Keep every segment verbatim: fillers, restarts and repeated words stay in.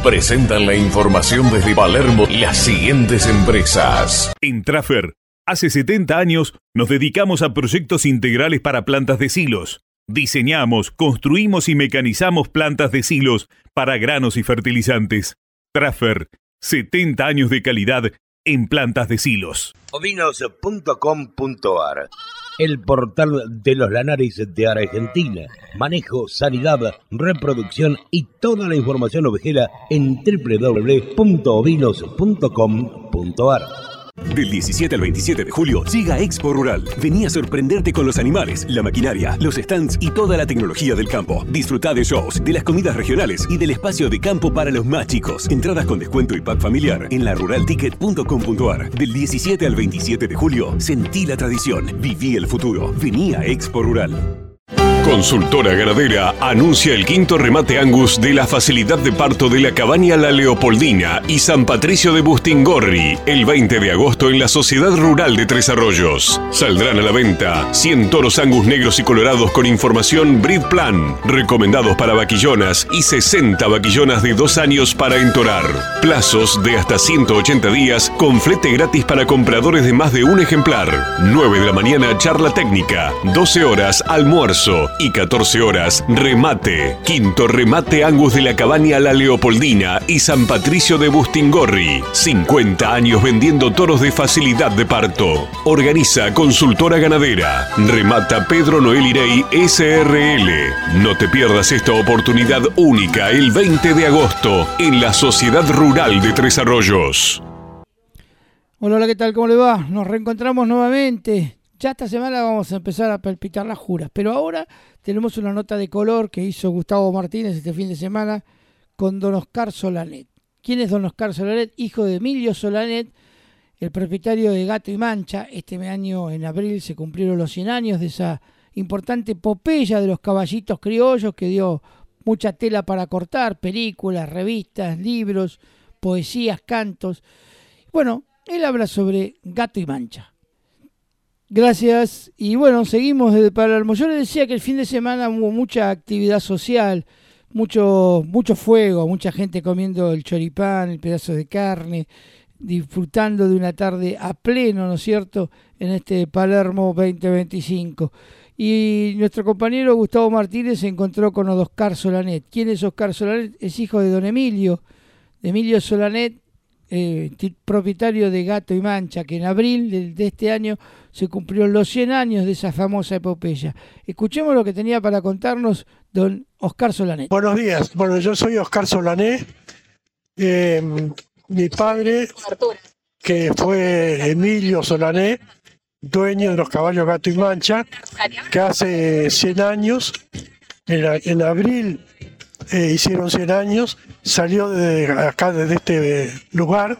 Presentan la información desde Palermo las siguientes empresas. En Traffer, hace setenta años nos dedicamos a proyectos integrales para plantas de silos. Diseñamos, construimos y mecanizamos plantas de silos para granos y fertilizantes. Traffer, setenta años de calidad en plantas de silos. Ovinos punto com punto ar, el portal de los lanares de Argentina. Manejo, sanidad, reproducción y toda la información ovejera en doble u doble u doble u punto ovinos punto com punto ar. Del diecisiete al veintisiete de julio llega Expo Rural. Vení a sorprenderte con los animales, la maquinaria, los stands y toda la tecnología del campo. Disfrutá de shows, de las comidas regionales y del espacio de campo para los más chicos. Entradas con descuento y pack familiar en la rural ticket punto com punto ar. Del diecisiete al veintisiete de julio, sentí la tradición, viví el futuro. Vení a Expo Rural. Consultora Ganadera anuncia el quinto remate Angus de la facilidad de parto de la Cabaña La Leopoldina y San Patricio de Bustingorri el veinte de agosto en la Sociedad Rural de Tres Arroyos. Saldrán a la venta cien toros Angus negros y colorados con información Breed Plan, recomendados para vaquillonas y sesenta vaquillonas de dos años para entorar. Plazos de hasta ciento ochenta días con flete gratis para compradores de más de un ejemplar. nueve de la mañana charla técnica, doce horas almuerzo y catorce horas remate. Quinto remate Angus de la Cabaña La Leopoldina y San Patricio de Bustingorri. cincuenta años vendiendo toros de facilidad de parto. Organiza Consultora Ganadera. Remata Pedro Noel Irey S R L. No te pierdas esta oportunidad única el veinte de agosto en la Sociedad Rural de Tres Arroyos. Hola, hola, ¿qué tal? ¿Cómo le va? Nos reencontramos nuevamente. Ya esta semana vamos a empezar a palpitar las juras, pero ahora tenemos una nota de color que hizo Gustavo Martínez este fin de semana con don Oscar Solanet. ¿Quién es don Oscar Solanet? Hijo de Emilio Solanet, el propietario de Gato y Mancha. Este año, en abril, se cumplieron los cien años de esa importante epopeya de los caballitos criollos que dio mucha tela para cortar, películas, revistas, libros, poesías, cantos. Bueno, él habla sobre Gato y Mancha. Gracias. Y bueno, seguimos desde Palermo. Yo les decía que el fin de semana hubo mucha actividad social, mucho, mucho fuego, mucha gente comiendo el choripán, el pedazo de carne, disfrutando de una tarde a pleno, ¿no es cierto?, en este Palermo veinte veinticinco. Y nuestro compañero Gustavo Martínez se encontró con Oscar Solanet. ¿Quién es Oscar Solanet? Es hijo de don Emilio, de Emilio Solanet, Eh, propietario de Gato y Mancha, que en abril de, de este año se cumplieron los cien años de esa famosa epopeya. Escuchemos lo que tenía para contarnos don Oscar Solanet. Buenos días. Bueno, yo soy Oscar Solanet. Eh, mi padre, que fue Emilio Solanet, dueño de los caballos Gato y Mancha, que hace cien años, en, en abril eh, hicieron cien años, salió de acá, desde este lugar,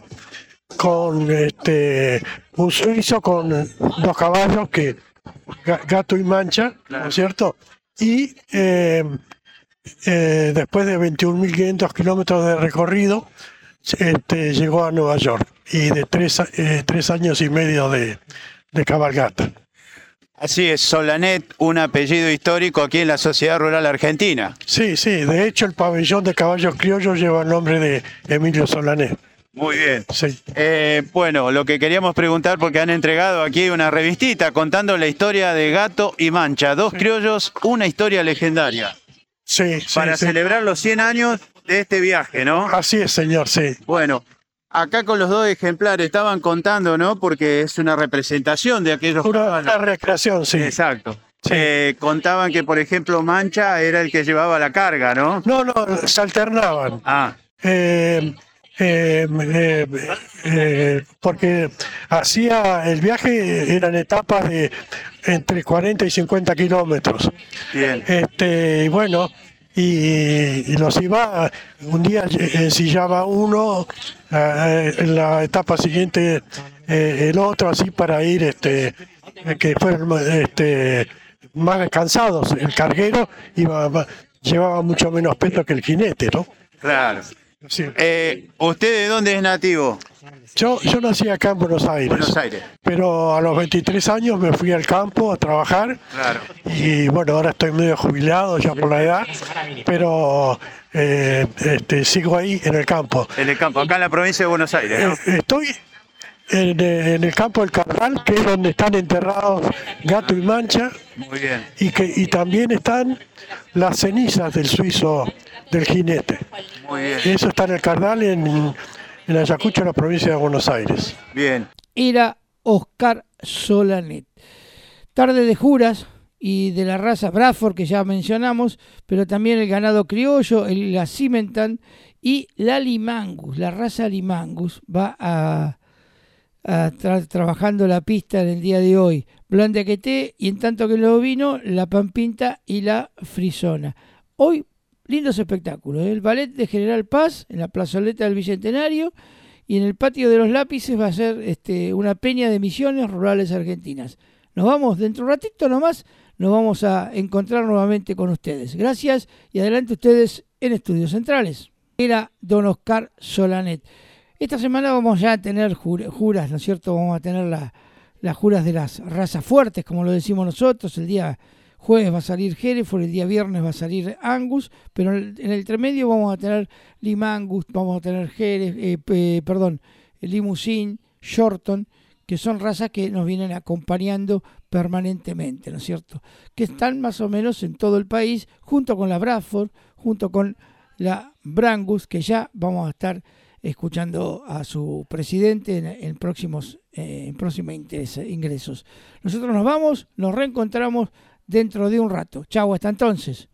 con este un suizo con dos caballos, que Gato y Mancha, ¿no es cierto? Y eh, eh, después de veintiún mil quinientos kilómetros de recorrido, este, llegó a Nueva York, y de tres, eh, tres años y medio de, de cabalgata. Así es, Solanet, un apellido histórico aquí en la Sociedad Rural Argentina. Sí, sí, de hecho el pabellón de caballos criollos lleva el nombre de Emilio Solanet. Muy bien. Sí. Eh, bueno, lo que queríamos preguntar, porque han entregado aquí una revistita contando la historia de Gato y Mancha, dos sí. criollos, una historia legendaria. Sí, sí. Para sí. celebrar los cien años de este viaje, ¿no? Así es, señor, sí. Bueno, acá con los dos ejemplares estaban contando, ¿no? Porque es una representación de aquellos... Una, una recreación, sí. Exacto. Sí. Eh, contaban que, por ejemplo, Mancha era el que llevaba la carga, ¿no? No, no, se alternaban. Ah. Eh, eh, eh, eh, porque hacía el viaje, eran etapas de entre cuarenta y cincuenta kilómetros. Bien. Este, y bueno... Y, y los iba, un día ensillaba uno, eh, en la etapa siguiente eh, el otro, así para ir, este, que fueran este, más descansados. El carguero iba, llevaba mucho menos peso que el jinete, ¿no? Claro. Sí. Eh, ¿Usted de dónde es nativo? Yo, yo nací acá en Buenos Aires, Buenos Aires. Pero a los veintitrés años me fui al campo a trabajar. Claro. Y bueno, ahora estoy medio jubilado ya por la edad, pero eh, este, sigo ahí en el campo. En el campo, acá en la provincia de Buenos Aires, ¿no? Eh, estoy en, en el campo del Carral, que es donde están enterrados Gato y Mancha. Muy bien. Y, que, y también están las cenizas del suizo, del jinete. Muy bien. Eso está en el Carral, en, en Ayacucho, en la provincia de Buenos Aires. Bien. Era Oscar Solanet. Tarde de juras y de la raza Bradford, que ya mencionamos, pero también el ganado criollo, el, la Cimentan y la Limangus. La raza Limangus va a, a tra- trabajando la pista en el día de hoy. Blandaqueté, y en tanto que el ovino, la Pampinta y la Frisona. Hoy, lindos espectáculos. El ballet de General Paz en la plazoleta del Bicentenario, y en el patio de los Lápices va a ser este, una peña de misiones rurales argentinas. Nos vamos, dentro de un ratito nomás, nos vamos a encontrar nuevamente con ustedes. Gracias y adelante ustedes en Estudios Centrales. Era don Oscar Solanet. Esta semana vamos ya a tener jur- juras, ¿no es cierto? Vamos a tener la, las juras de las razas fuertes, como lo decimos nosotros. El día jueves va a salir Hereford, el día viernes va a salir Angus, pero en el, en el intermedio vamos a tener Limangus, vamos a tener Jerez, eh, eh, perdón, Limousin, Shorton, que son razas que nos vienen acompañando permanentemente, ¿no es cierto? Que están más o menos en todo el país, junto con la Bradford, junto con la Brangus, que ya vamos a estar escuchando a su presidente en, en próximos, eh, en próximos ingresos. Nosotros nos vamos, nos reencontramos dentro de un rato. Chau, hasta entonces.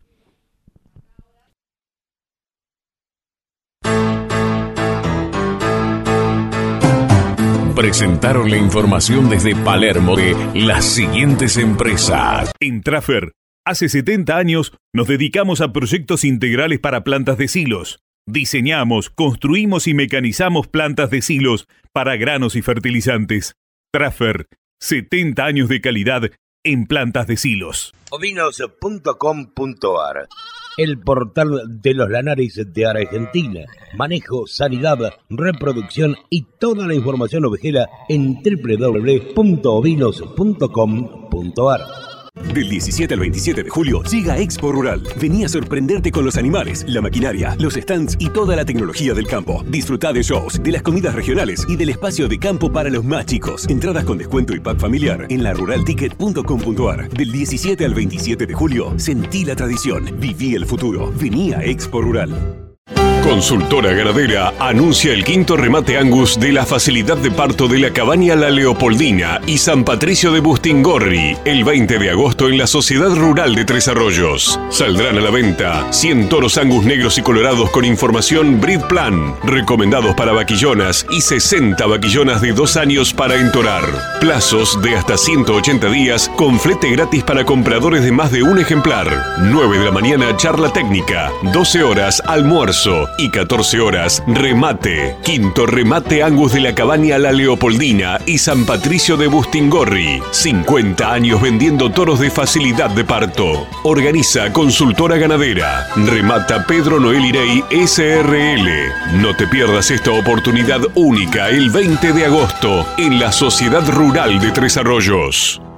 Presentaron la información desde Palermo de las siguientes empresas. En Trafer, hace setenta años nos dedicamos a proyectos integrales para plantas de silos. Diseñamos, construimos y mecanizamos plantas de silos para granos y fertilizantes. Trafer, setenta años de calidad en plantas de silos. Ovinos punto com punto ar, el portal de los lanares de Argentina. Manejo, sanidad, reproducción y toda la información ovejera en doble u doble u doble u punto ovinos punto com punto ar. Del diecisiete al veintisiete de julio, llega Expo Rural. Vení a sorprenderte con los animales, la maquinaria, los stands y toda la tecnología del campo. Disfrutá de shows, de las comidas regionales y del espacio de campo para los más chicos. Entradas con descuento y pack familiar en la rural ticket punto com punto ar. Del diecisiete al veintisiete de julio, sentí la tradición, viví el futuro. Vení a Expo Rural. Consultora Ganadera anuncia el quinto remate Angus de la facilidad de parto de la Cabaña La Leopoldina y San Patricio de Bustingorri el veinte de agosto en la Sociedad Rural de Tres Arroyos. Saldrán a la venta cien toros Angus negros y colorados con información Breed Plan, recomendados para vaquillonas, y sesenta vaquillonas de dos años para entorar. Plazos de hasta ciento ochenta días con flete gratis para compradores de más de un ejemplar. nueve de la mañana charla técnica, doce horas almuerzo y catorce horas remate. Quinto remate Angus de la Cabaña La Leopoldina y San Patricio de Bustingorri. cincuenta años vendiendo toros de facilidad de parto. Organiza Consultora Ganadera. Remata Pedro Noel Irey S R L. No te pierdas esta oportunidad única el veinte de agosto en la Sociedad Rural de Tres Arroyos.